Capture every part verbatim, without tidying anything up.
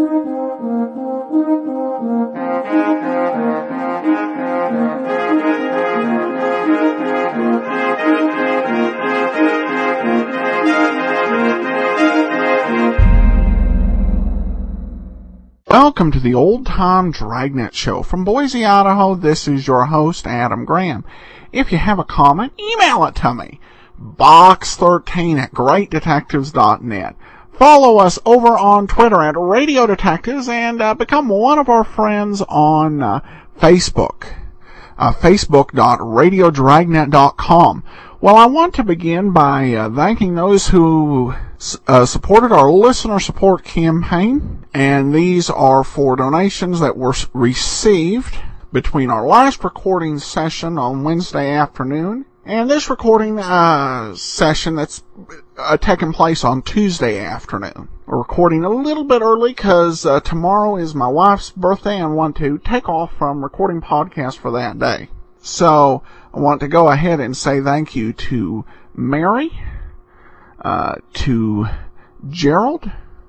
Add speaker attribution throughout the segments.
Speaker 1: Welcome to the Old Time Dragnet Show. From Boise, Idaho, this is your host, Adam Graham. If you have a comment, email it to me. box thirteen at great detectives dot net. Follow us over on Twitter at Radio Detectives and uh, become one of our friends on uh, Facebook. Uh, facebook dot radio dragnet dot com. Well, I want to begin by uh, thanking those who uh, supported our listener support campaign, and these are for donations that were received between our last recording session on Wednesday afternoon and this recording uh, session that's uh, taking place on Tuesday afternoon. We're recording a little bit early because uh, tomorrow is my wife's birthday and I want to take off from recording podcasts for that day. So I want to go ahead and say thank you to Mary, uh, to Gerald,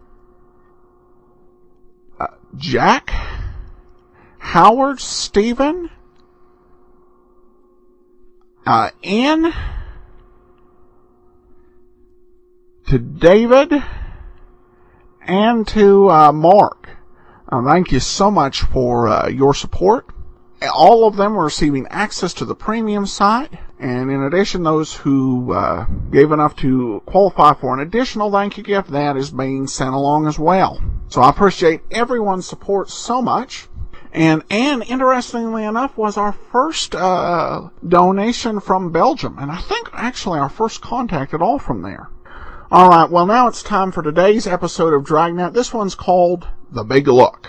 Speaker 1: uh, Jack, Howard, Stephen, uh, Ann, to David, and to uh, Mark. Uh, thank you so much for uh, your support. All of them are receiving access to the premium site, and in addition, those who uh, gave enough to qualify for an additional thank you gift, that is being sent along as well. So I appreciate everyone's support so much. And Anne, interestingly enough, was our first uh, donation from Belgium, and I think actually our first contact at all from there. All right, well now it's time for today's episode of Dragnet. This one's called The Big Look.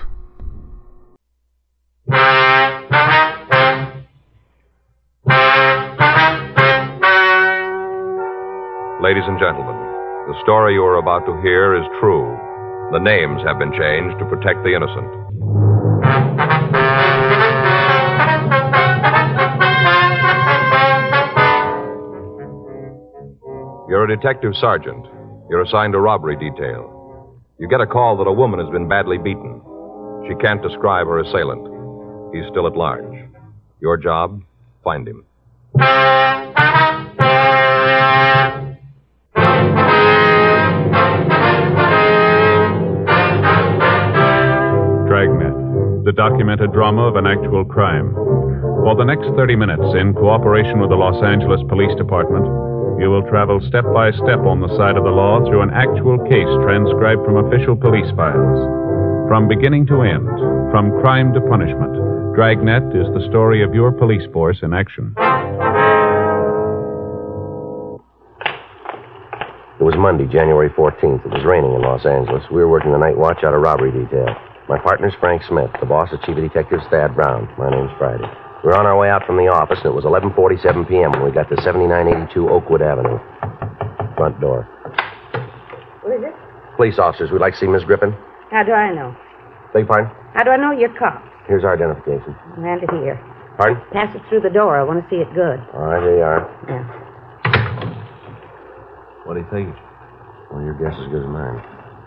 Speaker 2: Ladies and gentlemen, the story you are about to hear is true. The names have been changed to protect the innocent. You're a detective sergeant. You're assigned a robbery detail. You get a call that a woman has been badly beaten. She can't describe her assailant. He's still at large. Your job, find him.
Speaker 3: Dragnet, the documented drama of an actual crime. For the next thirty minutes, in cooperation with the Los Angeles Police Department, you will travel step by step on the side of the law through an actual case transcribed from official police files. From beginning to end, from crime to punishment, Dragnet is the story of your police force in action.
Speaker 4: It was Monday, January fourteenth. It was raining in Los Angeles. We were working the night watch out of robbery detail. My partner's Frank Smith. The boss is Chief of Detectives Thad Brown. My name's Friday. We were on our way out from the office, and it was eleven forty-seven p.m. when we got to seventy-nine eighty-two Oakwood Avenue. Front door.
Speaker 5: What is it?
Speaker 4: Police officers. We'd like to see Miss Griffin.
Speaker 5: How do I know?
Speaker 4: Beg your pardon?
Speaker 5: How do I know you're cops?
Speaker 4: Here's our identification.
Speaker 5: Hand it here.
Speaker 4: Pardon?
Speaker 5: Pass it through the door. I want to see it good.
Speaker 4: All right, here you are.
Speaker 5: Yeah.
Speaker 4: What do you think? Well, your guess is as good as mine.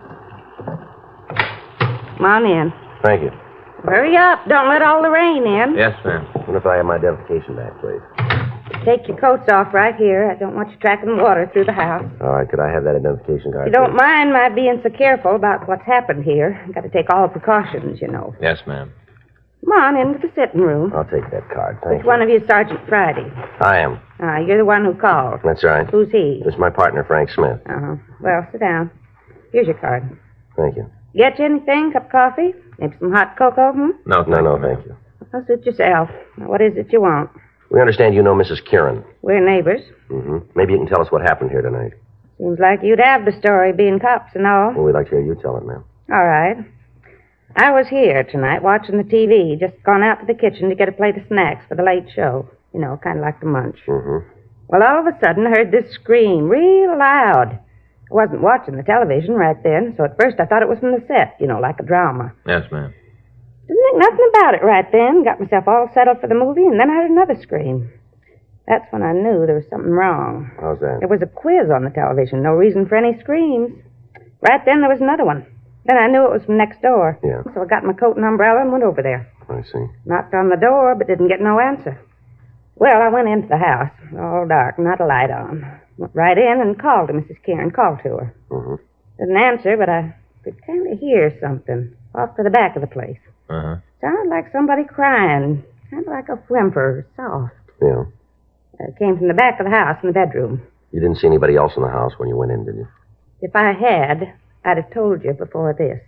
Speaker 5: Come on in.
Speaker 4: Thank you.
Speaker 5: Hurry up. Don't let all the rain in.
Speaker 4: Yes, ma'am. What if I have my identification back, please?
Speaker 5: Take your coats off right here. I don't want you tracking water through the house.
Speaker 4: All right, could I have that identification card?
Speaker 5: If you don't
Speaker 4: please?
Speaker 5: mind my being so careful about what's happened here. Got to take all precautions, you know.
Speaker 4: Yes, ma'am.
Speaker 5: Come on into the sitting room.
Speaker 4: I'll take that card. Thank
Speaker 5: Which
Speaker 4: you.
Speaker 5: one of you is Sergeant Friday?
Speaker 4: I am.
Speaker 5: Ah, you're the one who called.
Speaker 4: That's right.
Speaker 5: Who's he?
Speaker 4: This is my partner, Frank Smith.
Speaker 5: Uh-huh. Well, sit down. Here's your card.
Speaker 4: Thank you.
Speaker 5: Get you anything? Cup of coffee? Maybe some hot cocoa? Hmm?
Speaker 4: No, no, no, thank you.
Speaker 5: Well, suit yourself. Now, what is it you want?
Speaker 4: We understand you know Missus Kieran.
Speaker 5: We're neighbors.
Speaker 4: Mm-hmm. Maybe you can tell us what happened here tonight.
Speaker 5: Seems like you'd have the story, being cops and all.
Speaker 4: Well, we'd like to hear you tell it, ma'am.
Speaker 5: All right. I was here tonight watching the T V. Just gone out to the kitchen to get a plate of snacks for the late show. You know, kind of like the munch.
Speaker 4: Mm-hmm.
Speaker 5: Well, all of a sudden, I heard this scream real loud. I wasn't watching the television right then, so at first I thought it was from the set, you know, like a drama.
Speaker 4: Yes, ma'am.
Speaker 5: Didn't think nothing about it right then. Got myself all settled for the movie, and then I heard another scream. That's when I knew there was something wrong.
Speaker 4: How's that?
Speaker 5: There was a quiz on the television. No reason for any screams. Right then, there was another one. Then I knew it was from next door.
Speaker 4: Yeah.
Speaker 5: So I got my coat and umbrella and went over there.
Speaker 4: I see.
Speaker 5: Knocked on the door, but didn't get no answer. Well, I went into the house, all dark, not a light on. Went right in and called to Missus Kieran, called to her.
Speaker 4: Mm-hmm.
Speaker 5: Didn't answer, but I could kind of hear something off to the back of the place.
Speaker 2: Uh-huh.
Speaker 5: Sounded like somebody crying, kind of like a whimper, soft.
Speaker 4: Yeah.
Speaker 5: It came from the back of the house in the bedroom.
Speaker 4: You didn't see anybody else in the house when you went in, did you?
Speaker 5: If I had, I'd have told you before this.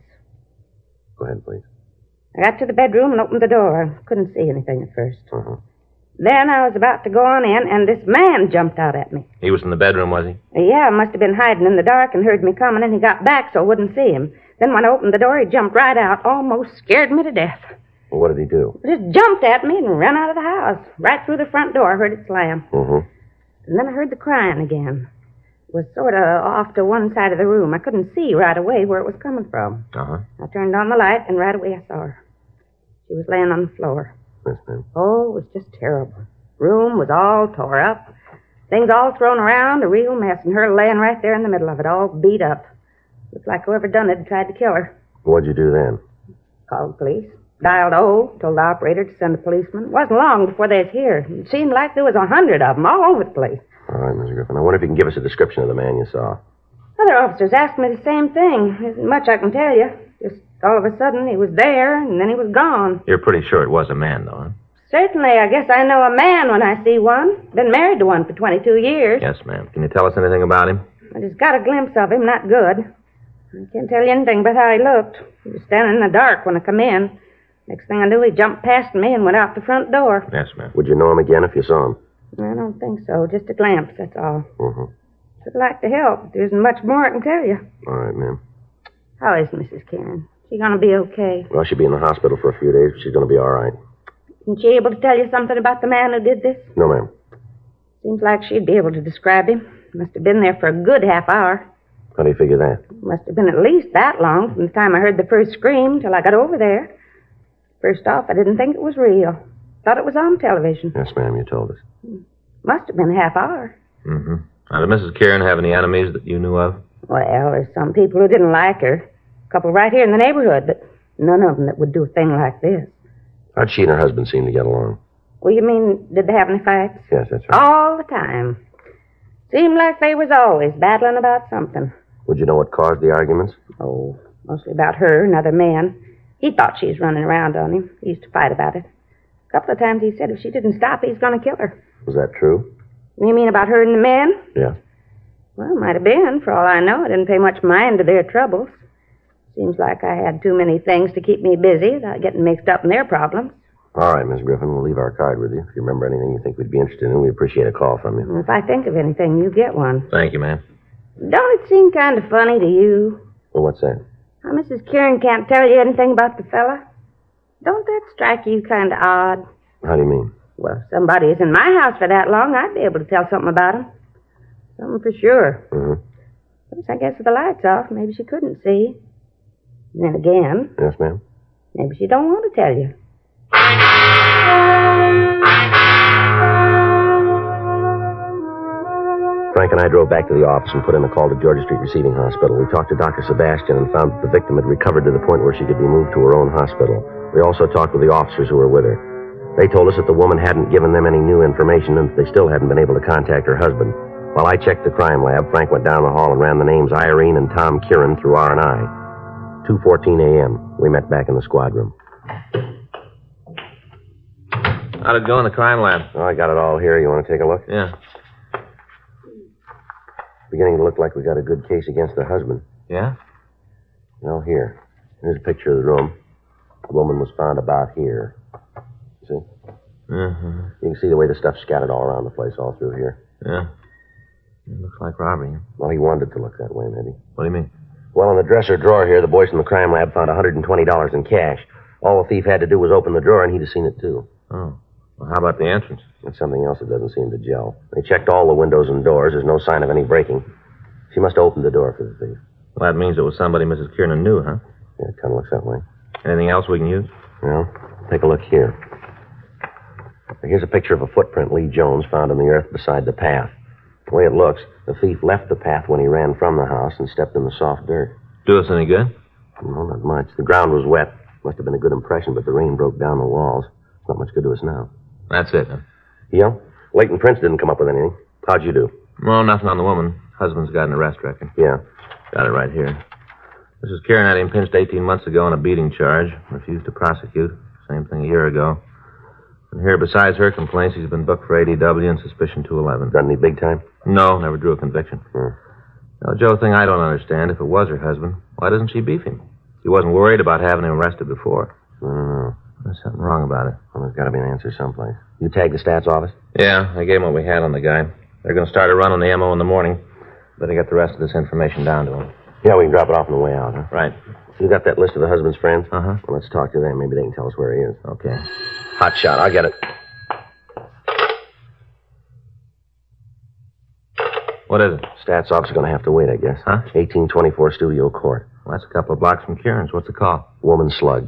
Speaker 4: Go ahead, please.
Speaker 5: I got to the bedroom and opened the door. Couldn't see anything at first.
Speaker 4: Uh-huh.
Speaker 5: Then I was about to go on in, and this man jumped out at me.
Speaker 2: He was in the bedroom, was he?
Speaker 5: Yeah, must have been hiding in the dark and heard me coming, and he got back so I wouldn't see him. Then when I opened the door, he jumped right out, almost scared me to death.
Speaker 4: Well, what did he do?
Speaker 5: Just jumped at me and ran out of the house. Right through the front door, I heard it slam.
Speaker 4: Mm-hmm.
Speaker 5: And then I heard the crying again. It was sort of off to one side of the room. I couldn't see right away where it was coming from.
Speaker 2: Uh-huh.
Speaker 5: I turned on the light, and right away I saw her. She was laying on the floor.
Speaker 4: Yes, ma'am.
Speaker 5: Oh, it was just terrible. Room was all tore up. Things all thrown around, a real mess, and her laying right there in the middle of it, all beat up. Looked like whoever done it had tried to kill her.
Speaker 4: What'd you do then?
Speaker 5: Called the police. Dialed O, told the operator to send a policeman. It wasn't long before they was here. It seemed like there was a hundred of them all over the place.
Speaker 4: All right, Missus Griffin. I wonder if you can give us a description of the man you saw.
Speaker 5: Other officers asked me the same thing. There isn't much I can tell you. Just all of a sudden he was there, and then he was gone.
Speaker 2: You're pretty sure it was a man, though, huh?
Speaker 5: Certainly, I guess I know a man when I see one. Been married to one for twenty-two years.
Speaker 2: Yes, ma'am. Can you tell us anything about him?
Speaker 5: I just got a glimpse of him, not good. I can't tell you anything about how he looked. He was standing in the dark when I come in. Next thing I knew, he jumped past me and went out the front door.
Speaker 2: Yes, ma'am.
Speaker 4: Would you know him again if you saw him?
Speaker 5: I don't think so. Just a glimpse, that's all.
Speaker 4: Mm-hmm.
Speaker 5: I'd like to help. There isn't much more I can tell you.
Speaker 4: All right, ma'am.
Speaker 5: How is Missus Kieran? She gonna be okay?
Speaker 4: Well, she'll be in the hospital for a few days, but she's going to be all right.
Speaker 5: Isn't she able to tell you something about the man who did this?
Speaker 4: No, ma'am.
Speaker 5: Seems like she'd be able to describe him. Must have been there for a good half hour.
Speaker 4: How do you figure that?
Speaker 5: Must have been at least that long from the time I heard the first scream till I got over there. First off, I didn't think it was real. Thought it was on television.
Speaker 4: Yes, ma'am, you told us.
Speaker 5: Must have been a half hour.
Speaker 2: Mm-hmm. Now, did Missus Kieran have any enemies that you knew of?
Speaker 5: Well, there's some people who didn't like her. A couple right here in the neighborhood, but none of them that would do a thing like this.
Speaker 4: How'd she and her husband seem to get along?
Speaker 5: Well, you mean, did they have any fights?
Speaker 4: Yes, that's right.
Speaker 5: All the time. Seemed like they was always battling about something.
Speaker 4: Would you know what caused the arguments?
Speaker 5: Oh, mostly about her, another man. He thought she was running around on him. He used to fight about it. A couple of times he said if she didn't stop, he's going to kill her.
Speaker 4: Was that true?
Speaker 5: You mean about her and the men?
Speaker 4: Yeah.
Speaker 5: Well, might have been. For all I know, I didn't pay much mind to their troubles. Seems like I had too many things to keep me busy without getting mixed up in their problems.
Speaker 4: All right, Miss Griffin, we'll leave our card with you. If you remember anything you think we'd be interested in, we'd appreciate a call from you.
Speaker 5: And if I think of anything, you get one.
Speaker 2: Thank you, ma'am.
Speaker 5: Don't it seem kind of funny to you?
Speaker 4: Well, what's that?
Speaker 5: How Missus Kieran can't tell you anything about the fella? Don't that strike you kind of odd?
Speaker 4: How do you mean?
Speaker 5: Well, if somebody is in my house for that long, I'd be able to tell something about him. Something for sure.
Speaker 4: Mm-hmm.
Speaker 5: But I guess with the lights off, maybe she couldn't see. And then again,
Speaker 4: Yes, ma'am?
Speaker 5: maybe she don't want to tell you.
Speaker 4: Frank and I drove back to the office and put in a call to Georgia Street Receiving Hospital. We talked to Doctor Sebastian and found that the victim had recovered to the point where she could be moved to her own hospital. We also talked with the officers who were with her. They told us that the woman hadn't given them any new information and that they still hadn't been able to contact her husband. While I checked the crime lab, Frank went down the hall and ran the names Irene and Tom Kieran through R and I. two fourteen a.m. We met back in the squad room.
Speaker 2: How'd it go in the crime lab?
Speaker 4: Oh, I got it all here. You want to take a look?
Speaker 2: Yeah.
Speaker 4: Beginning to look like we got a good case against the husband.
Speaker 2: Yeah?
Speaker 4: Well, here. Here's a picture of the room. The woman was found about here. See?
Speaker 2: Mm-hmm.
Speaker 4: You can see the way the stuff's scattered all around the place, all through here.
Speaker 2: Yeah. It looks like robbery.
Speaker 4: Well, he wanted it to look that way, maybe.
Speaker 2: What do you mean?
Speaker 4: Well, in the dresser drawer here, the boys from the crime lab found one hundred twenty dollars in cash. All the thief had to do was open the drawer, and he'd have seen it, too.
Speaker 2: Oh. Well, how about the entrance?
Speaker 4: That's something else that doesn't seem to gel. They checked all the windows and doors. There's no sign of any breaking. She must have opened the door for the thief.
Speaker 2: Well, that means it was somebody Missus Kieran knew, huh?
Speaker 4: Yeah, it kind of looks that way.
Speaker 2: Anything else we can use?
Speaker 4: Well, take a look here. Here's a picture of a footprint Lee Jones found in the earth beside the path. The way it looks, the thief left the path when he ran from the house and stepped in the soft dirt.
Speaker 2: Do us any good?
Speaker 4: No, not much. The ground was wet. Must have been a good impression, but the rain broke down the walls. It's not much good to us now.
Speaker 2: That's it, huh?
Speaker 4: Yeah? Leighton Prince didn't come up with anything. How'd you do?
Speaker 2: Well, nothing on the woman. Husband's got an arrest record.
Speaker 4: Yeah.
Speaker 2: Got it right here. Missus Kieran had him pinched eighteen months ago on a beating charge. Refused to prosecute. Same thing a year ago. And here, besides her complaints, he's been booked for A D W and suspicion two eleven.
Speaker 4: Done any big time?
Speaker 2: No, never drew a conviction.
Speaker 4: Hmm.
Speaker 2: Now, Joe, thing I don't understand, if it was her husband, why doesn't she beef him? She wasn't worried about having him arrested before.
Speaker 4: I don't know.
Speaker 2: There's something wrong about it.
Speaker 4: Well, there's got to be an answer someplace. You tagged the stats office?
Speaker 2: Yeah, I gave him what we had on the guy. They're going to start a run on the M O in the morning. Better get the rest of this information down to him.
Speaker 4: Yeah, we can drop it off on the way out, huh?
Speaker 2: Right.
Speaker 4: You got that list of the husband's friends?
Speaker 2: Uh-huh.
Speaker 4: Well, let's talk to them. Maybe they can tell us where he is.
Speaker 2: Okay.
Speaker 4: Hot shot. I'll get it.
Speaker 2: What is it?
Speaker 4: Stats office is going to have to wait, I guess.
Speaker 2: Huh?
Speaker 4: eighteen twenty-four Studio Court.
Speaker 2: Well, that's a couple of blocks from Kieran's. What's the call?
Speaker 4: Woman slugged.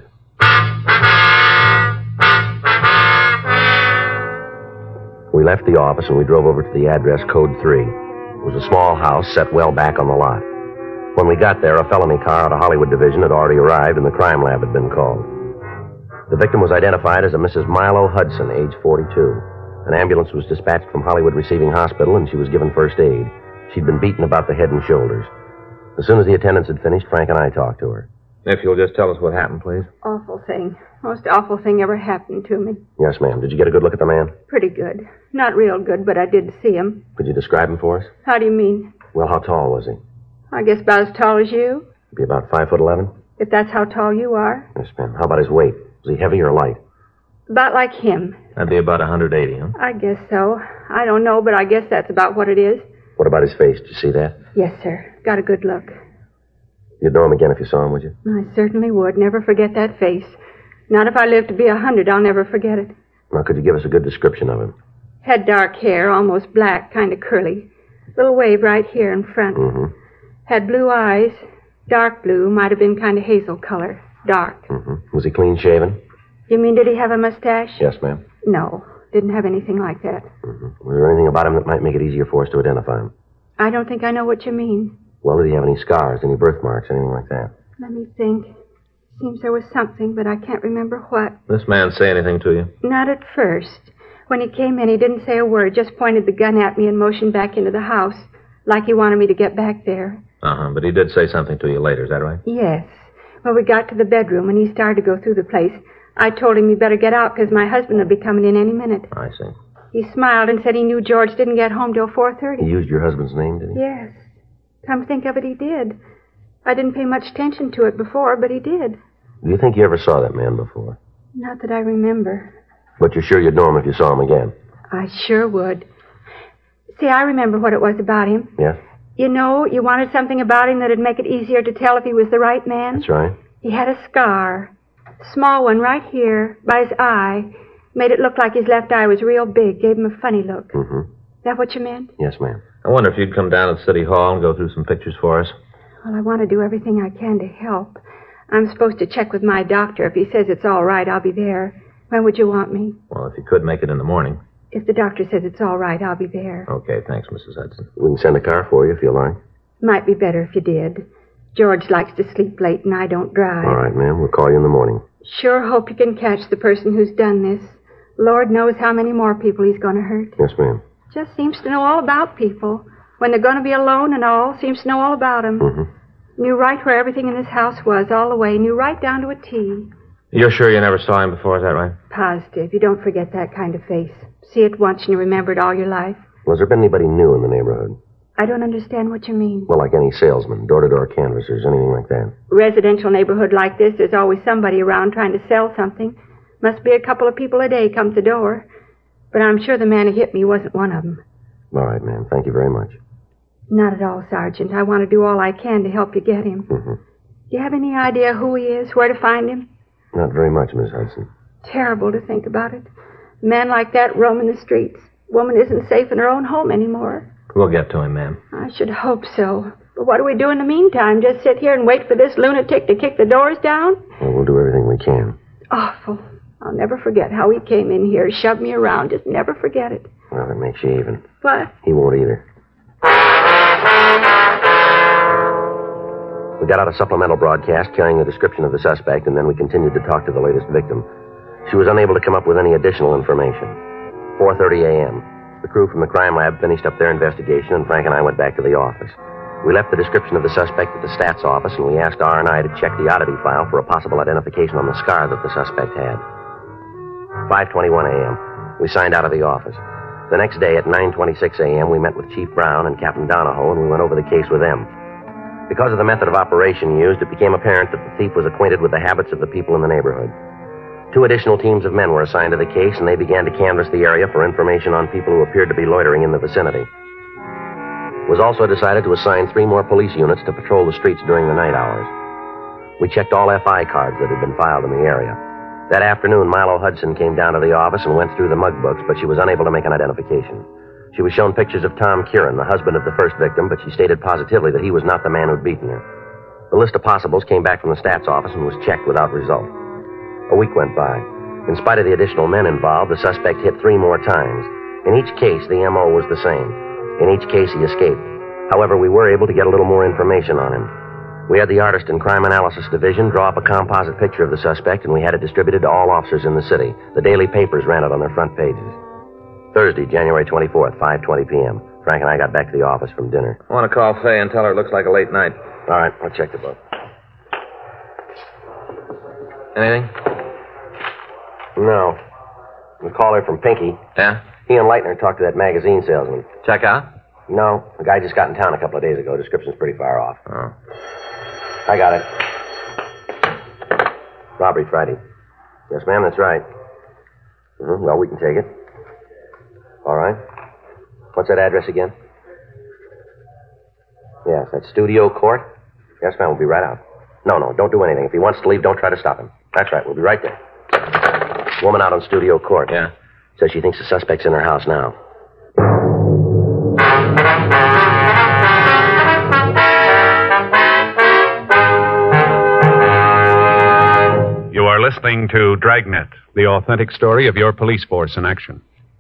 Speaker 4: We left the office and we drove over to the address code three. It was a small house set well back on the lot. When we got there, a felony car out of Hollywood Division had already arrived and the crime lab had been called. The victim was identified as a Missus Milo Hudson, age forty-two. An ambulance was dispatched from Hollywood Receiving Hospital and she was given first aid. She'd been beaten about the head and shoulders. As soon as the attendants had finished, Frank and I talked to her.
Speaker 2: If you'll just tell us what happened, please.
Speaker 5: Awful thing. Most awful thing ever happened to me.
Speaker 4: Yes, ma'am. Did you get a good look at the man?
Speaker 5: Pretty good. Not real good, but I did see him.
Speaker 4: Could you describe him for us?
Speaker 5: How do you mean?
Speaker 4: Well, how tall was he?
Speaker 5: I guess about as tall as you.
Speaker 4: Be about five foot eleven?
Speaker 5: If that's how tall you are.
Speaker 4: Yes, ma'am. How about his weight? Was he heavy or light?
Speaker 5: About like him.
Speaker 2: That'd be about one hundred eighty, huh?
Speaker 5: I guess so. I don't know, but I guess that's about what it is.
Speaker 4: What about his face? Did you see that?
Speaker 5: Yes, sir. Got a good look.
Speaker 4: You'd know him again if you saw him, would you?
Speaker 5: I certainly would. Never forget that face. Not if I live to be a hundred, I'll never forget it.
Speaker 4: Now, could you give us a good description of him?
Speaker 5: Had dark hair, almost black, kind of curly. Little wave right here in front.
Speaker 4: Mm-hmm.
Speaker 5: Had blue eyes. Dark blue, might have been kind of hazel color. Dark.
Speaker 4: Mm-hmm. Was he clean shaven?
Speaker 5: You mean did he have a mustache?
Speaker 4: Yes, ma'am.
Speaker 5: No, didn't have anything like that.
Speaker 4: Mm-hmm. Was there anything about him that might make it easier for us to identify him?
Speaker 5: I don't think I know what you mean.
Speaker 4: Well, did he have any scars, any birthmarks, anything like that?
Speaker 5: Let me think. Seems there was something, but I can't remember what.
Speaker 2: This man say anything to you?
Speaker 5: Not at first. When he came in, he didn't say a word, just pointed the gun at me and motioned back into the house, like he wanted me to get back there.
Speaker 2: Uh-huh, but he did say something to you later, is that right?
Speaker 5: Yes. When we got to the bedroom and he started to go through the place, I told him he better get out because my husband would be coming in any minute.
Speaker 2: I see.
Speaker 5: He smiled and said he knew George didn't get home till four thirty.
Speaker 4: He used your husband's name, did he?
Speaker 5: Yes. Come to think of it, he did. I didn't pay much attention to it before, but he did.
Speaker 4: Do you think you ever saw that man before?
Speaker 5: Not that I remember.
Speaker 4: But you're sure you'd know him if you saw him again?
Speaker 5: I sure would. See, I remember what it was about him.
Speaker 4: Yes?
Speaker 5: You know, you wanted something about him that'd make it easier to tell if he was the right man.
Speaker 4: That's right.
Speaker 5: He had a scar. Small one right here, by his eye. Made it look like his left eye was real big. Gave him a funny look.
Speaker 4: Mm-hmm.
Speaker 5: That what you meant?
Speaker 4: Yes, ma'am.
Speaker 2: I wonder if you'd come down to City Hall and go through some pictures for us.
Speaker 5: Well, I want to do everything I can to help. I'm supposed to check with my doctor. If he says it's all right, I'll be there. When would you want me?
Speaker 2: Well, if you could make it in the morning.
Speaker 5: If the doctor says it's all right, I'll be there.
Speaker 2: Okay, thanks, Missus Hudson.
Speaker 4: We can send a car for you if you like.
Speaker 5: Might be better if you did. George likes to sleep late and I don't drive.
Speaker 4: All right, ma'am. We'll call you in the morning.
Speaker 5: Sure hope you can catch the person who's done this. Lord knows how many more people he's going to hurt.
Speaker 4: Yes, ma'am.
Speaker 5: Just seems to know all about people. When they're going to be alone and all, seems to know all about them.
Speaker 4: Mm-hmm.
Speaker 5: Knew right where everything in this house was, all the way. Knew right down to a T.
Speaker 2: You're sure you never saw him before, is that right?
Speaker 5: Positive. You don't forget that kind of face. See it once and you remember it all your life.
Speaker 4: Was there been anybody new in the neighborhood?
Speaker 5: I don't understand what you mean.
Speaker 4: Well, like any salesman, door-to-door canvassers, anything like that.
Speaker 5: Residential neighborhood like this, there's always somebody around trying to sell something. Must be a couple of people a day come to the door. But I'm sure the man who hit me wasn't one of them.
Speaker 4: All right, ma'am. Thank you very much.
Speaker 5: Not at all, Sergeant. I want to do all I can to help you get him.
Speaker 4: Mm-hmm.
Speaker 5: Do you have any idea who he is, where to find him?
Speaker 4: Not very much, Miss Hudson.
Speaker 5: Terrible to think about it. A man like that roaming the streets. Woman isn't safe in her own home anymore.
Speaker 2: We'll get to him, ma'am.
Speaker 5: I should hope so. But what do we do in the meantime? Just sit here and wait for this lunatic to kick the doors down?
Speaker 4: Well, we'll do everything we can.
Speaker 5: Awful. I'll never forget how he came in here, shoved me around. Just never forget it.
Speaker 4: Well, that makes you even.
Speaker 5: What?
Speaker 4: He won't either. We got out a supplemental broadcast carrying the description of the suspect, and then we continued to talk to the latest victim. She was unable to come up with any additional information. four thirty a.m. The crew from the crime lab finished up their investigation, and Frank and I went back to the office. We left the description of the suspect at the stats office, and we asked R and I to check the oddity file for a possible identification on the scar that the suspect had. five twenty-one a.m. We signed out of the office. The next day at nine twenty-six a.m., we met with Chief Brown and Captain Donahoe, and we went over the case with them. Because of the method of operation used, it became apparent that the thief was acquainted with the habits of the people in the neighborhood. Two additional teams of men were assigned to the case, and they began to canvass the area for information on people who appeared to be loitering in the vicinity. It was also decided to assign three more police units to patrol the streets during the night hours. We checked all F I cards that had been filed in the area. That afternoon, Milo Hudson came down to the office and went through the mug books, but she was unable to make an identification. She was shown pictures of Tom Kieran, the husband of the first victim, but she stated positively that he was not the man who'd beaten her. The list of possibles came back from the stats office and was checked without result. A week went by. In spite of the additional men involved, the suspect hit three more times. In each case, the M O was the same. In each case, he escaped. However, we were able to get a little more information on him. We had the artist in Crime Analysis Division draw up a composite picture of the suspect, and we had it distributed to all officers in the city. The daily papers ran it on their front pages. Thursday, January twenty-fourth, five twenty p.m. Frank and I got back to the office from dinner.
Speaker 6: I want to call Faye and tell her it looks like a late night.
Speaker 4: All right, I'll check the book.
Speaker 6: Anything?
Speaker 4: No. We called her from Pinky.
Speaker 6: Yeah?
Speaker 4: He and Leitner talked to that magazine salesman.
Speaker 6: Check out?
Speaker 4: No. The guy just got in town a couple of days ago. Description's pretty far off.
Speaker 6: Oh.
Speaker 4: I got it. Robbery Friday. Yes, ma'am, that's right. Mm-hmm. Well, we can take it. All right. What's that address again? Yes, that's Studio Court. Yes, ma'am, we'll be right out. No, no, don't do anything. If he wants to leave, don't try to stop him. That's right, we'll be right there. Woman out on Studio Court.
Speaker 6: Yeah?
Speaker 4: Says she thinks the suspect's in her house now.
Speaker 3: You are listening to Dragnet, the authentic story of your police force in action.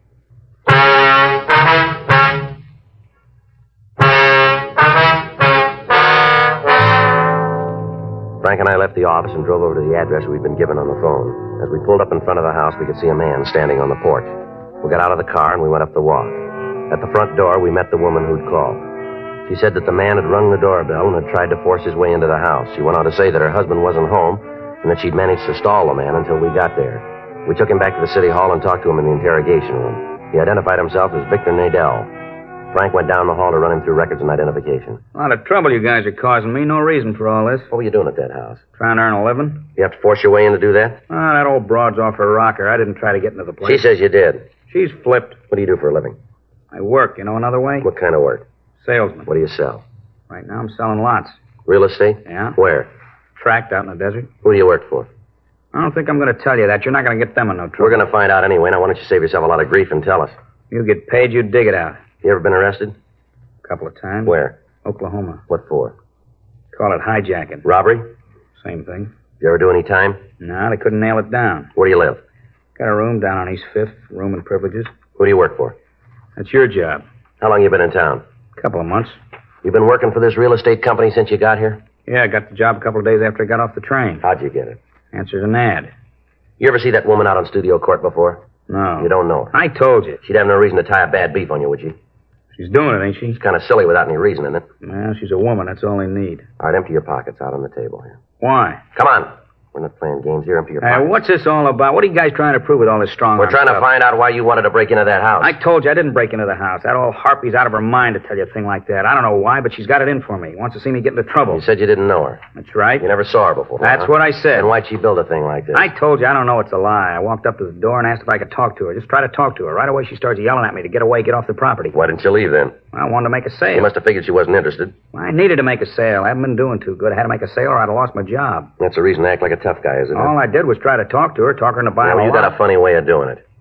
Speaker 4: Frank and I left the office and drove over to the address we'd been given on the phone. As we pulled up in front of the house, we could see a man standing on the porch. We got out of the car and we went up the walk. At the front door, we met the woman who'd called. She said that the man had rung the doorbell and had tried to force his way into the house. She went on to say that her husband wasn't home and that she'd managed to stall the man until we got there. We took him back to the city hall and talked to him in the interrogation room. He identified himself as Victor Nadell. Frank went down the hall to run him through records and identification.
Speaker 7: A lot of trouble you guys are causing me. No reason for all this.
Speaker 4: What were you doing at that house?
Speaker 7: Trying to earn a living.
Speaker 4: You have to force your way in to do that?
Speaker 7: Ah, that old broad's off her rocker. I didn't try to get into the place.
Speaker 4: She says you did.
Speaker 7: She's flipped.
Speaker 4: What do you do for a living?
Speaker 7: I work, you know another way?
Speaker 4: What kind of work?
Speaker 7: Salesman.
Speaker 4: What do you sell?
Speaker 7: Right now I'm selling lots.
Speaker 4: Real estate?
Speaker 7: Yeah.
Speaker 4: Where?
Speaker 7: Tracked out in the desert.
Speaker 4: Who do you work for?
Speaker 7: I don't think I'm going to tell you that. You're not going to get them in no trouble.
Speaker 4: We're going to find out anyway. Now, why don't you save yourself a lot of grief and tell us?
Speaker 7: You get paid, you dig it out.
Speaker 4: You ever been arrested?
Speaker 7: A couple of times.
Speaker 4: Where?
Speaker 7: Oklahoma.
Speaker 4: What for?
Speaker 7: Call it hijacking.
Speaker 4: Robbery?
Speaker 7: Same thing.
Speaker 4: You ever do any time?
Speaker 7: No, they couldn't nail it down.
Speaker 4: Where do you live?
Speaker 7: Got a room down on East Fifth, room and privileges.
Speaker 4: Who do you work for?
Speaker 7: That's your job.
Speaker 4: How long you been in town?
Speaker 7: A couple of months.
Speaker 4: You been working for this real estate company since you got here?
Speaker 7: Yeah, I got the job a couple of days after I got off the train.
Speaker 4: How'd you get it?
Speaker 7: Answered an ad.
Speaker 4: You ever see that woman out on Studio Court before?
Speaker 7: No.
Speaker 4: You don't know her?
Speaker 7: I told you.
Speaker 4: She'd have no reason to tie a bad beef on you, would she?
Speaker 7: She's doing it, ain't she?
Speaker 4: It's kind of silly without any reason in it.
Speaker 7: Well, she's a woman. That's all they need.
Speaker 4: All right, empty your pockets out on the table here.
Speaker 7: Why?
Speaker 4: Come on. We're not playing games here. Empty your
Speaker 7: Hey,
Speaker 4: pockets.
Speaker 7: what's this all about? What are you guys trying to prove with all this strong
Speaker 4: We're trying
Speaker 7: stuff?
Speaker 4: to find out why you wanted to break into that house.
Speaker 7: I told you I didn't break into the house. That old harpy's out of her mind to tell you a thing like that. I don't know why, but she's got it in for me. Wants to see me get into trouble.
Speaker 4: You said you didn't know her.
Speaker 7: That's right.
Speaker 4: You never saw her before.
Speaker 7: That's
Speaker 4: huh?
Speaker 7: what I said.
Speaker 4: And why'd she build a thing like this?
Speaker 7: I told you I don't know it's a lie. I walked up to the door and asked if I could talk to her. Just try to talk to her. Right away she starts yelling at me to get away, get off the property.
Speaker 4: Why didn't you leave then?
Speaker 7: I wanted to make a sale.
Speaker 4: You must have figured she wasn't interested.
Speaker 7: I needed to make a sale. I haven't been doing too good. I had to make a sale or I'd have lost my job.
Speaker 4: That's the reason to act like a tough guy, isn't it?
Speaker 7: All I did was try to talk to her, talk her into buying
Speaker 4: Well,
Speaker 7: a
Speaker 4: you
Speaker 7: lot.
Speaker 4: got a funny way of doing it.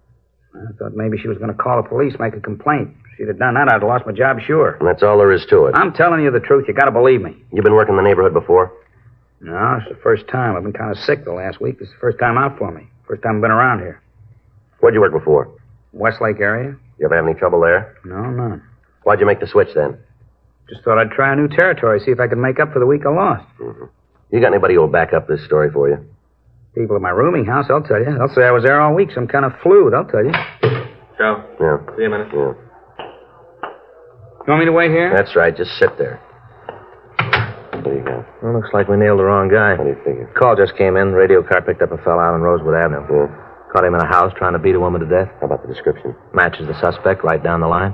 Speaker 7: I thought maybe she was going to call the police, make a complaint. If she'd have done that, I'd have lost my job, sure.
Speaker 4: And that's all there is to it.
Speaker 7: I'm telling you the truth. You got to believe me.
Speaker 4: You been working in the neighborhood before?
Speaker 7: No, it's the first time. I've been kind of sick the last week. This is the first time out for me. First time I've been around here.
Speaker 4: Where'd you work before?
Speaker 7: Westlake area?
Speaker 4: You ever have any trouble there?
Speaker 7: No, none.
Speaker 4: Why'd you make the switch then?
Speaker 7: Just thought I'd try a new territory, see if I could make up for the week I lost.
Speaker 4: Mm-hmm. You got anybody who'll back up this story for you?
Speaker 7: People at my rooming house, I'll tell you. They'll say I was there all week, some kind of flu, they'll tell you.
Speaker 6: Joe?
Speaker 4: Yeah.
Speaker 6: See you a minute.
Speaker 4: Yeah.
Speaker 7: You want me to wait here?
Speaker 4: That's right. Just sit there. What do you got?
Speaker 6: Well, looks like we nailed the wrong guy.
Speaker 4: What do you figure?
Speaker 6: Call just came in. Radio car picked up a fellow out on Rosewood Avenue.
Speaker 4: Yeah.
Speaker 6: Caught him in a house trying to beat a woman to death.
Speaker 4: How about the description?
Speaker 6: Matches the suspect right down the line.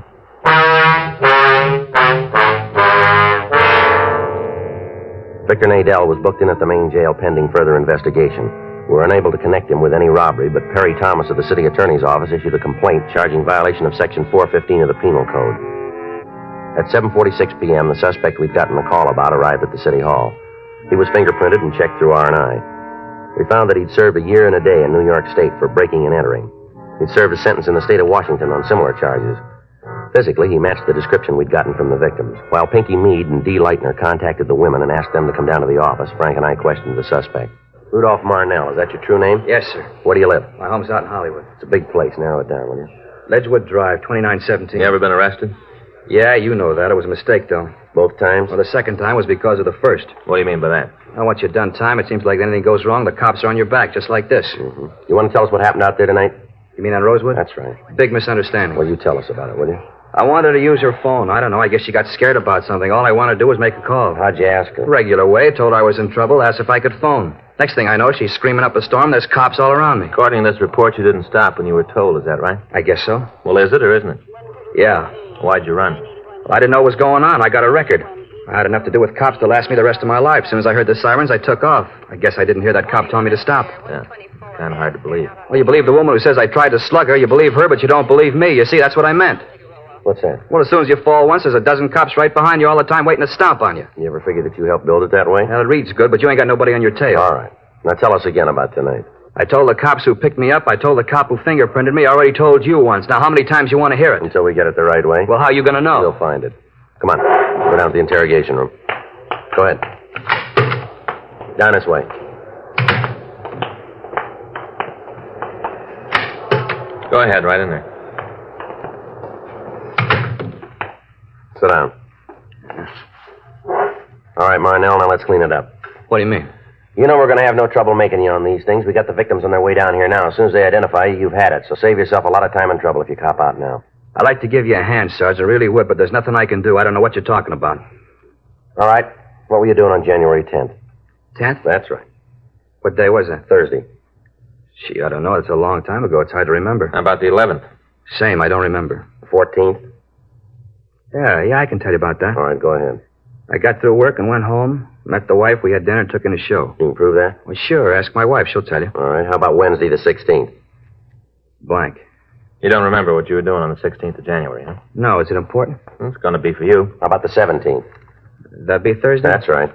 Speaker 4: Victor Nadell was booked in at the main jail pending further investigation. We were unable to connect him with any robbery, but Perry Thomas of the city attorney's office issued a complaint charging violation of Section four fifteen of the Penal Code. At seven forty-six p.m., the suspect we'd gotten the call about arrived at the city hall. He was fingerprinted and checked through R and I. We found that he'd served a year and a day in New York State for breaking and entering. He'd served a sentence in the state of Washington on similar charges. Physically, he matched the description we'd gotten from the victims. While Pinky Mead and Dee Leitner contacted the women and asked them to come down to the office, Frank and I questioned the suspect. Rudolph Marnell, is that your true name?
Speaker 7: Yes, sir.
Speaker 4: Where do you live?
Speaker 7: My home's out in Hollywood.
Speaker 4: It's a big place. Narrow it down, will you?
Speaker 7: Ledgewood Drive, twenty-nine seventeen.
Speaker 6: You ever been arrested?
Speaker 7: Yeah, you know that. It was a mistake, though.
Speaker 4: Both times?
Speaker 7: Well, the second time was because of the first.
Speaker 6: What do you mean by that?
Speaker 7: Now, once you've done time, it seems like anything goes wrong, the cops are on your back, just like this.
Speaker 4: Mm-hmm. You want to tell us what happened out there tonight?
Speaker 7: You mean on Rosewood?
Speaker 4: That's right.
Speaker 7: Big misunderstanding.
Speaker 4: Well, you tell us about it, will you?
Speaker 7: I wanted to use her phone. I don't know. I guess she got scared about something. All I wanted to do was make a call.
Speaker 4: How'd you ask her?
Speaker 7: Regular way. Told her I was in trouble. Asked if I could phone. Next thing I know, she's screaming up a storm. There's cops all around me.
Speaker 6: According to this report, you didn't stop when you were told. Is that right?
Speaker 7: I guess so.
Speaker 6: Well, is it or isn't it?
Speaker 7: Yeah.
Speaker 6: Why'd you run?
Speaker 7: Well, I didn't know what was going on. I got a record. I had enough to do with cops to last me the rest of my life. As soon as I heard the sirens, I took off. I guess I didn't hear that cop tell me to stop.
Speaker 6: Yeah. Kind of hard to believe.
Speaker 7: Well, you believe the woman who says I tried to slug her. You believe her, but you don't believe me. You see, that's what I meant.
Speaker 4: What's that?
Speaker 7: Well, as soon as you fall once, there's a dozen cops right behind you all the time waiting to stomp on you.
Speaker 4: You ever figure that you helped build it that way?
Speaker 7: Well, it reads good, but you ain't got nobody on your tail.
Speaker 4: All right. Now tell us again about tonight.
Speaker 7: I told the cops who picked me up. I told the cop who fingerprinted me. I already told you once. Now, how many times you want to hear it?
Speaker 4: Until we get it the right way?
Speaker 7: Well, how are you going to know?
Speaker 4: We'll find it. Come on. Go down to the interrogation room. Go ahead. Down this way.
Speaker 6: Go ahead, right in there.
Speaker 4: Sit down. All right, Marnell, now let's clean it up.
Speaker 7: What do you mean?
Speaker 4: You know we're going to have no trouble making you on these things. We got the victims on their way down here now. As soon as they identify you, you've had it. So save yourself a lot of time and trouble if you cop out now.
Speaker 7: I'd like to give you a hand, Sarge. I really would, but there's nothing I can do. I don't know what you're talking about.
Speaker 4: All right. What were you doing on January tenth?
Speaker 7: tenth?
Speaker 4: That's right.
Speaker 7: What day was that?
Speaker 4: Thursday.
Speaker 7: Gee, I don't know. It's a long time ago. It's hard to remember.
Speaker 6: How about the eleventh?
Speaker 7: Same. I don't remember.
Speaker 4: fourteenth?
Speaker 7: Yeah, yeah, I can tell you about that.
Speaker 4: All right, go ahead.
Speaker 7: I got through work and went home, met the wife, we had dinner, and took in a show.
Speaker 4: You can prove that?
Speaker 7: Well, sure. Ask my wife. She'll tell you.
Speaker 4: All right. How about Wednesday the sixteenth?
Speaker 7: Blank.
Speaker 6: You don't remember what you were doing on the sixteenth of January, huh?
Speaker 7: No, is it important?
Speaker 6: It's going to be for you.
Speaker 4: How about the seventeenth?
Speaker 7: That'd be Thursday?
Speaker 4: That's right.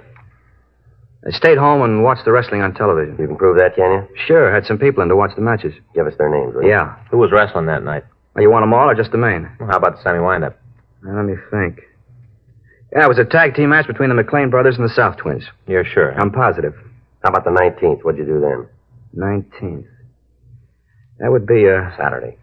Speaker 7: I stayed home and watched the wrestling on television.
Speaker 4: You can prove that, can you?
Speaker 7: Sure. Had some people in to watch the matches.
Speaker 4: Give us their names, will you?
Speaker 7: Yeah.
Speaker 6: Who was wrestling that night?
Speaker 7: Oh, you want them all or just the main?
Speaker 6: Well, how about the semi-windup?
Speaker 7: Now, let me think. Yeah, it was a tag team match between the McLean brothers and the South Twins.
Speaker 6: You're sure?
Speaker 7: I'm positive.
Speaker 4: How about the nineteenth? What'd you do then?
Speaker 7: nineteenth. That would be, uh...
Speaker 4: Saturday.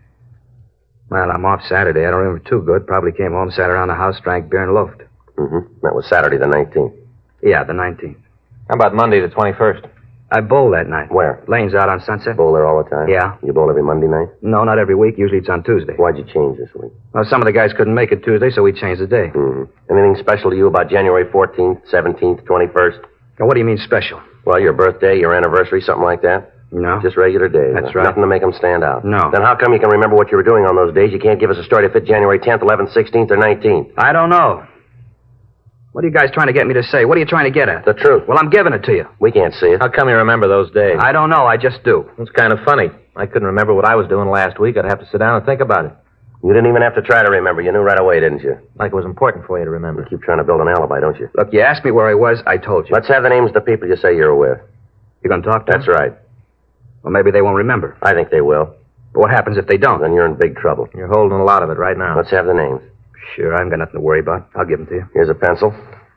Speaker 7: Well, I'm off Saturday. I don't remember too good. Probably came home, sat around the house, drank beer, and loafed.
Speaker 4: Mm-hmm. That was Saturday the nineteenth.
Speaker 7: Yeah, the nineteenth.
Speaker 6: How about Monday the twenty-first?
Speaker 7: I bowl that night.
Speaker 4: Where?
Speaker 7: Lane's out on Sunset.
Speaker 4: Bowl there all the time?
Speaker 7: Yeah.
Speaker 4: You bowl every Monday night?
Speaker 7: No, not every week. Usually it's on Tuesday.
Speaker 4: Why'd you change this week?
Speaker 7: Well, some of the guys couldn't make it Tuesday, so we changed the day.
Speaker 4: Mm-hmm. Anything special to you about January fourteenth, seventeenth, twenty-first?
Speaker 7: Now, what do you mean special?
Speaker 4: Well, your birthday, your anniversary, something like that?
Speaker 7: No.
Speaker 4: Just regular days.
Speaker 7: That's
Speaker 4: huh?
Speaker 7: right.
Speaker 4: Nothing to make them stand out.
Speaker 7: No.
Speaker 4: Then how come you can remember what you were doing on those days? You can't give us a story to fit January tenth, eleventh, sixteenth, or nineteenth.
Speaker 7: I don't know. What are you guys trying to get me to say? What are you trying to get at?
Speaker 4: The truth.
Speaker 7: Well, I'm giving it to you.
Speaker 4: We can't see it.
Speaker 6: How come you remember those days?
Speaker 7: I don't know. I just do.
Speaker 6: It's kind of funny. I couldn't remember what I was doing last week. I'd have to sit down and think about it.
Speaker 4: You didn't even have to try to remember. You knew right away, didn't you?
Speaker 6: Like it was important for you to remember.
Speaker 4: You keep trying to build an alibi, don't you?
Speaker 7: Look, you asked me where I was. I told you.
Speaker 4: Let's have the names of the people you say you're with.
Speaker 7: You going to talk to
Speaker 4: That's
Speaker 7: them?
Speaker 4: right.
Speaker 7: Well, maybe they won't remember.
Speaker 4: I think they will.
Speaker 7: But what happens if they don't?
Speaker 4: Then you're in big trouble.
Speaker 6: You're holding a lot of it right now.
Speaker 4: Let's have the names.
Speaker 7: Sure, I haven't got nothing to worry about. I'll give them to you.
Speaker 4: Here's a pencil.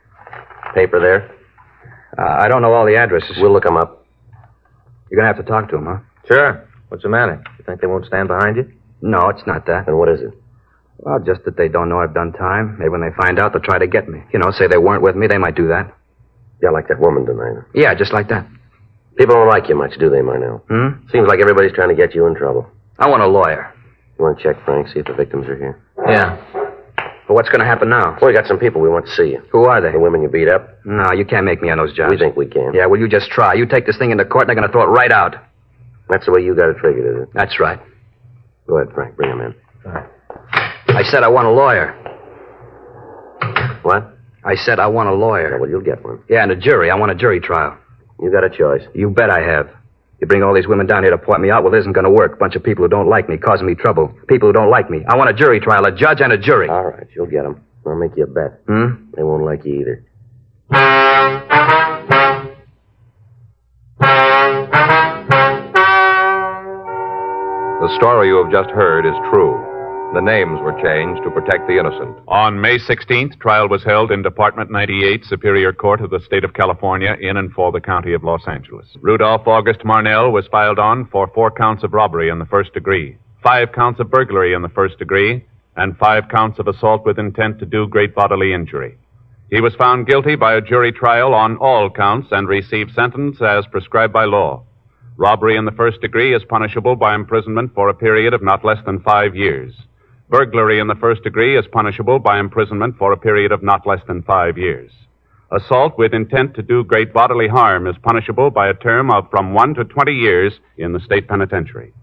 Speaker 4: Paper there.
Speaker 7: Uh, I don't know all the addresses.
Speaker 4: We'll look them up.
Speaker 7: You're going to have to talk to them, huh?
Speaker 6: Sure. What's the matter? You think they won't stand behind you?
Speaker 7: No, it's not that.
Speaker 4: And what is it?
Speaker 7: Well, just that they don't know I've done time. Maybe when they find out, they'll try to get me. You know, say they weren't with me, they might do that.
Speaker 4: Yeah, like that woman tonight.
Speaker 7: Yeah, just like that.
Speaker 4: People don't like you much, do they, Marnell?
Speaker 7: Hmm?
Speaker 4: Seems like everybody's trying to get you in trouble.
Speaker 7: I want a lawyer.
Speaker 4: You want to check, Frank, see if the victims are here?
Speaker 7: Yeah. But what's going to happen now?
Speaker 4: Well, we got some people we want to see you.
Speaker 7: Who are they?
Speaker 4: The women you beat up.
Speaker 7: No, you can't make me on those jobs.
Speaker 4: We think we can.
Speaker 7: Yeah, well, you just try. You take this thing into court, and they're going to throw it right out.
Speaker 4: That's the way you got it figured, is it?
Speaker 7: That's right.
Speaker 4: Go ahead, Frank. Bring him in.
Speaker 7: All right. I said I want a lawyer.
Speaker 4: What?
Speaker 7: I said I want a lawyer.
Speaker 4: Oh, well, you'll get one.
Speaker 7: Yeah, and a jury. I want a jury trial.
Speaker 4: You got a choice.
Speaker 7: You bet I have. You bring all these women down here to point me out, well, it isn't going to work. A bunch of people who don't like me, causing me trouble. People who don't like me. I want a jury trial, a judge and a jury.
Speaker 4: All right, you'll get them. I'll make you a bet.
Speaker 7: Hmm?
Speaker 4: They won't like you either.
Speaker 2: The story you have just heard is true. The names were changed to protect the innocent.
Speaker 3: On May sixteenth, trial was held in Department ninety-eight, Superior Court of the State of California, in and for the County of Los Angeles. Rudolph August Marnell was filed on for four counts of robbery in the first degree, five counts of burglary in the first degree, and five counts of assault with intent to do great bodily injury. He was found guilty by a jury trial on all counts and received sentence as prescribed by law. Robbery in the first degree is punishable by imprisonment for a period of not less than five years. Burglary in the first degree is punishable by imprisonment for a period of not less than five years. Assault with intent to do great bodily harm is punishable by a term of from one to twenty years in the state penitentiary.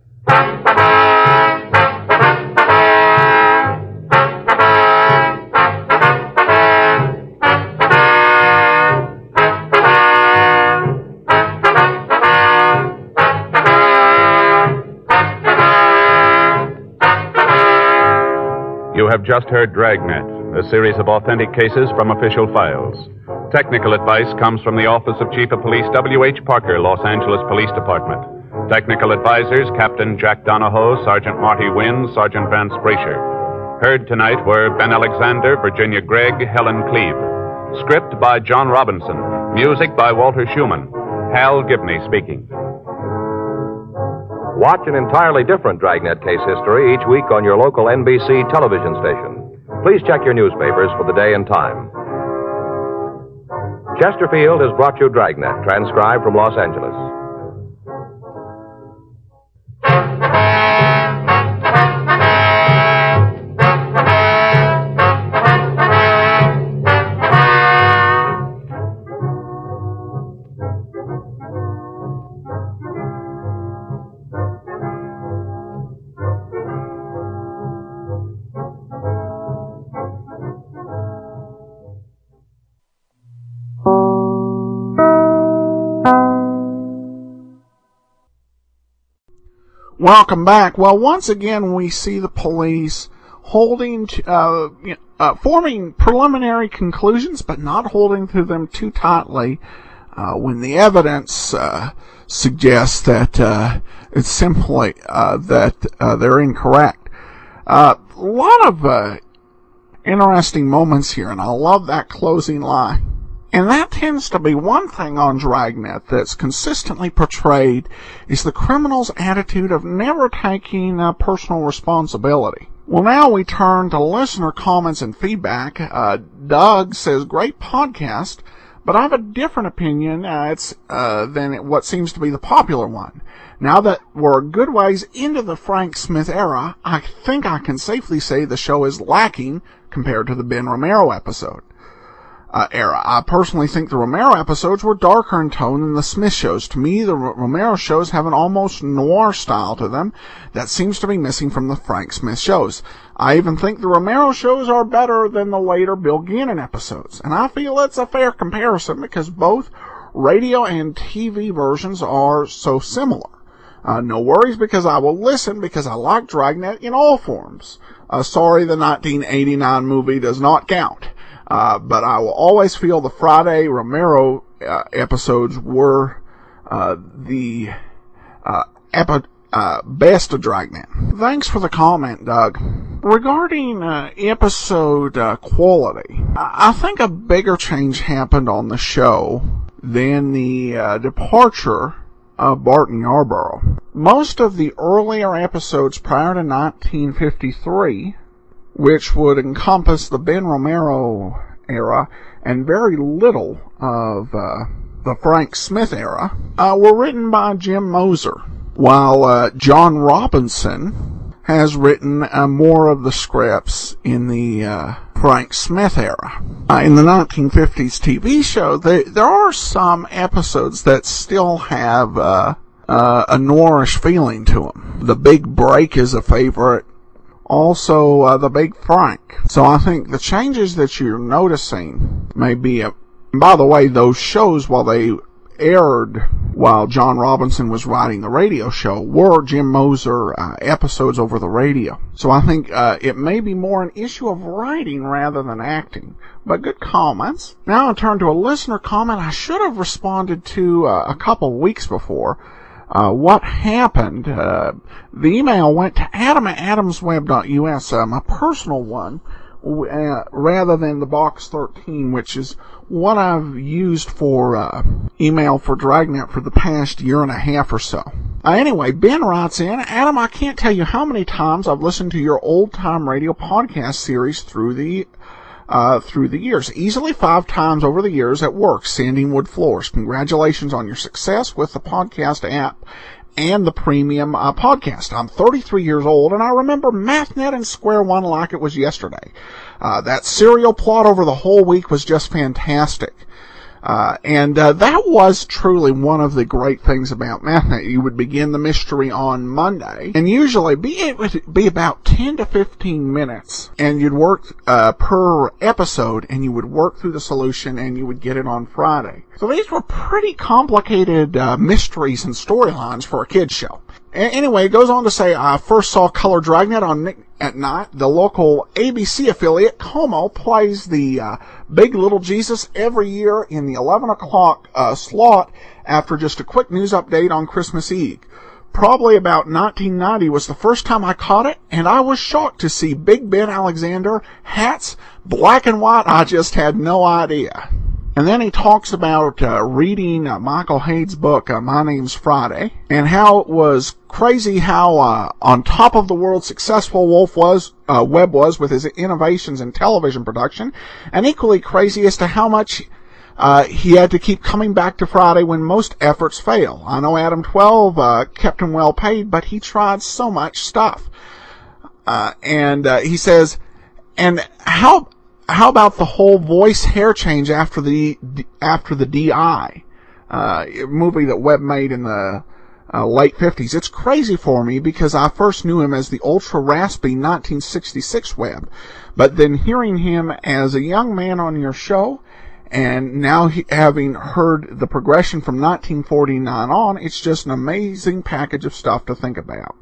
Speaker 3: You have just heard Dragnet, a series of authentic cases from official files. Technical advice comes from the Office of Chief of Police W H Parker, Los Angeles Police Department. Technical advisors, Captain Jack Donahoe, Sergeant Marty Wynn, Sergeant Vance Brasher. Heard tonight were Ben Alexander, Virginia Gregg, Helen Cleve. Script by John Robinson. Music by Walter Schumann. Hal Gibney speaking.
Speaker 2: Watch an entirely different Dragnet case history each week on your local N B C television station. Please check your newspapers for the day and time. Chesterfield has brought you Dragnet, transcribed from Los Angeles.
Speaker 1: Welcome back. Well, once again, we see the police holding, to, uh, uh, forming preliminary conclusions, but not holding to them too tightly, uh, when the evidence, uh, suggests that, uh, it's simply, uh, that, uh, they're incorrect. Uh, a lot of, uh, interesting moments here, and I love that closing line. And that tends to be one thing on Dragnet that's consistently portrayed is the criminal's attitude of never taking uh, personal responsibility. Well, now we turn to listener comments and feedback. Uh, Doug says, great podcast, but I have a different opinion uh, it's, uh, than what seems to be the popular one. Now that we're a good ways into the Frank Smith era, I think I can safely say the show is lacking compared to the Ben Romero episode. Uh, era. I personally think the Romero episodes were darker in tone than the Smith shows. To me, the R- Romero shows have an almost noir style to them that seems to be missing from the Frank Smith shows. I even think the Romero shows are better than the later Bill Gannon episodes. And I feel it's a fair comparison because both radio and T V versions are so similar. Uh, no worries because I will listen because I like Dragnet in all forms. Uh, sorry the nineteen eighty-nine movie does not count. Uh, but I will always feel the Friday Romero uh, episodes were uh, the uh, epi- uh, best of Dragnet. Thanks for the comment, Doug. Regarding uh, episode uh, quality, I-, I think a bigger change happened on the show than the uh, departure of Barton Yarborough. Most of the earlier episodes prior to nineteen fifty-three which would encompass the Ben Romero era and very little of uh, the Frank Smith era, uh, were written by Jim Moser, while uh, John Robinson has written uh, more of the scripts in the uh, Frank Smith era. Uh, in the nineteen fifties T V show, they, there are some episodes that still have uh, uh, a noirish feeling to them. The Big Break is a favorite. Also, uh, the Big Frank. So I think the changes that you're noticing may be a... By the way, those shows, while they aired while John Robinson was writing the radio show, were Jim Moser uh, episodes over the radio. So I think uh, it may be more an issue of writing rather than acting. But good comments. Now I'll turn to a listener comment I should have responded to uh, a couple weeks before. Uh, what happened? Uh, the email went to Adam at adams web dot U S, uh, my personal one, uh, rather than the Box thirteen, which is what I've used for uh, email for Dragnet for the past year and a half or so. Uh, anyway, Ben writes in, Adam, I can't tell you how many times I've listened to your old-time radio podcast series through the Uh, through the years. Easily five times over the years at work, sanding wood floors. Congratulations on your success with the podcast app and the premium uh, podcast. I'm thirty-three years old, and I remember MathNet and Square One like it was yesterday. Uh, that serial plot over the whole week was just fantastic. Uh, and uh, that was truly one of the great things about MathNet. You would begin the mystery on Monday, and usually be, it would be about ten to fifteen minutes, and you'd work uh, per episode, and you would work through the solution, and you would get it on Friday. So these were pretty complicated uh, mysteries and storylines for a kid's show. A- anyway, it goes on to say, I first saw Color Dragnet on Nick at night. The local A B C affiliate, Como, plays the uh, Big Little Jesus every year in the eleven o'clock uh, slot after just a quick news update on Christmas Eve. Probably about nineteen ninety was the first time I caught it, and I was shocked to see Big Ben Alexander, hats, black and white. I just had no idea. And then he talks about uh, reading uh, Michael Hayde's book, uh, My Name's Friday, and how it was crazy how uh, on top of the world successful Wolf was, uh, Webb was with his innovations in television production, and equally crazy as to how much uh, he had to keep coming back to Friday when most efforts fail. I know Adam twelve uh, kept him well paid, but he tried so much stuff. Uh, and uh, he says, and how... How about the whole voice hair change after the after the D I uh, movie that Webb made in the uh, late fifties? It's crazy for me because I first knew him as the ultra raspy nineteen sixty-six Webb, but then hearing him as a young man on your show, and now he, having heard the progression from nineteen forty-nine on, it's just an amazing package of stuff to think about.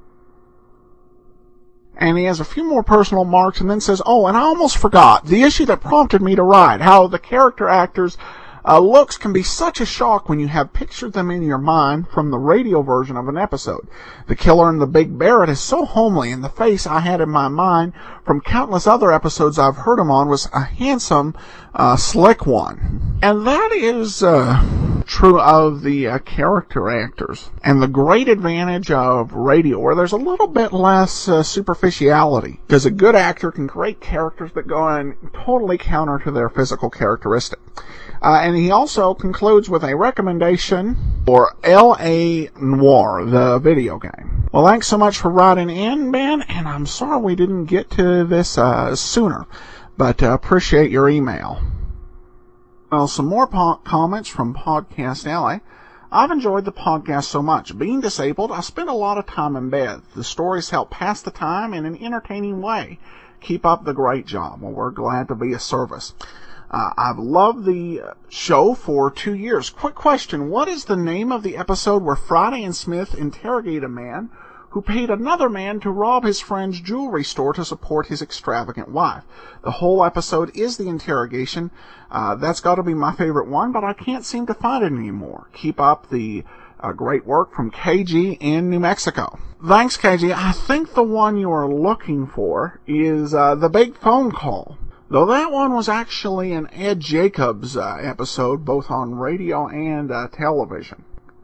Speaker 1: And he has a few more personal marks and then says, oh, and I almost forgot, the issue that prompted me to write, how the character actors' uh, looks can be such a shock when you have pictured them in your mind from the radio version of an episode. The killer in the Big Barrett is so homely, and the face I had in my mind from countless other episodes I've heard him on was a handsome, uh, slick one. And that is uh, true of the uh, character actors. And the great advantage of radio, where there's a little bit less uh, superficiality, because a good actor can create characters that go in totally counter to their physical characteristic. Uh, and he also concludes with a recommendation for L A Noire, the video game. Well, thanks so much for writing in, Ben, and I'm sorry we didn't get to this uh, sooner, but uh, appreciate your email. Well, some more po- comments from Podcast Alley. I've enjoyed the podcast so much. Being disabled, I spend a lot of time in bed. The stories help pass the time in an entertaining way. Keep up the great job. Well, we're glad to be of service. Uh, I've loved the show for two years. Quick question. What is the name of the episode where Friday and Smith interrogate a man who paid another man to rob his friend's jewelry store to support his extravagant wife? The whole episode is the interrogation. Uh, that's got to be my favorite one, but I can't seem to find it anymore. Keep up the uh, great work from K G in New Mexico. Thanks, K G. I think the one you are looking for is uh, the big phone call. Though that one was actually an Ed Jacobs uh, episode, both on radio and uh, television.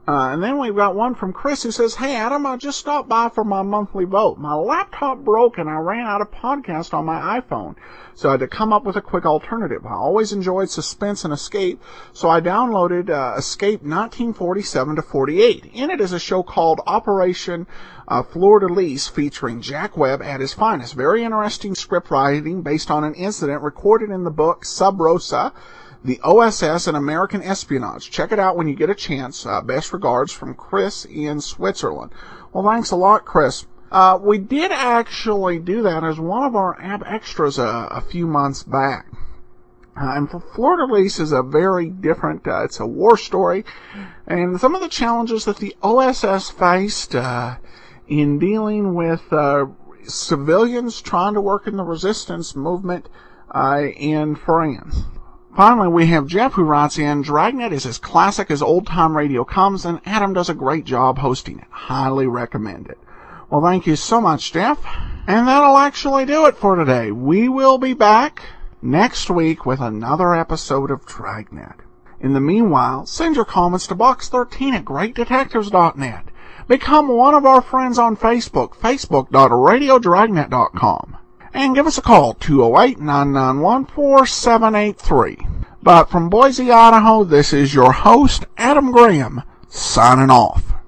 Speaker 1: Uh, and then we've got one from Chris who says, "Hey, Adam, I just stopped by for my monthly vote. My laptop broke and I ran out of podcast on my iPhone, so I had to come up with a quick alternative. I always enjoyed suspense and escape, so I downloaded uh, Escape nineteen forty-seven to forty-eight. In it is a show called Operation uh, Fleur-de-Lis featuring Jack Webb at his finest. Very interesting script writing based on an incident recorded in the book Sub Rosa, the O S S and American Espionage. Check it out when you get a chance. Uh, best regards from Chris in Switzerland." Well, thanks a lot, Chris. Uh, we did actually do that as one of our Ab Extras uh, a few months back. Uh, and Fleur-de-Lis is a very different, uh, it's a war story. And some of the challenges that the O S S faced uh, in dealing with uh, civilians trying to work in the resistance movement uh, in France. Finally, we have Jeff who writes in, "Dragnet is as classic as old-time radio comes, and Adam does a great job hosting it. Highly recommend it." Well, thank you so much, Jeff. And that'll actually do it for today. We will be back next week with another episode of Dragnet. In the meanwhile, send your comments to box thirteen at great detectives dot net. Become one of our friends on Facebook, facebook dot radio dragnet dot com. And give us a call, two oh eight, nine nine one, four seven eight three. But from Boise, Idaho, this is your host, Adam Graham, signing off.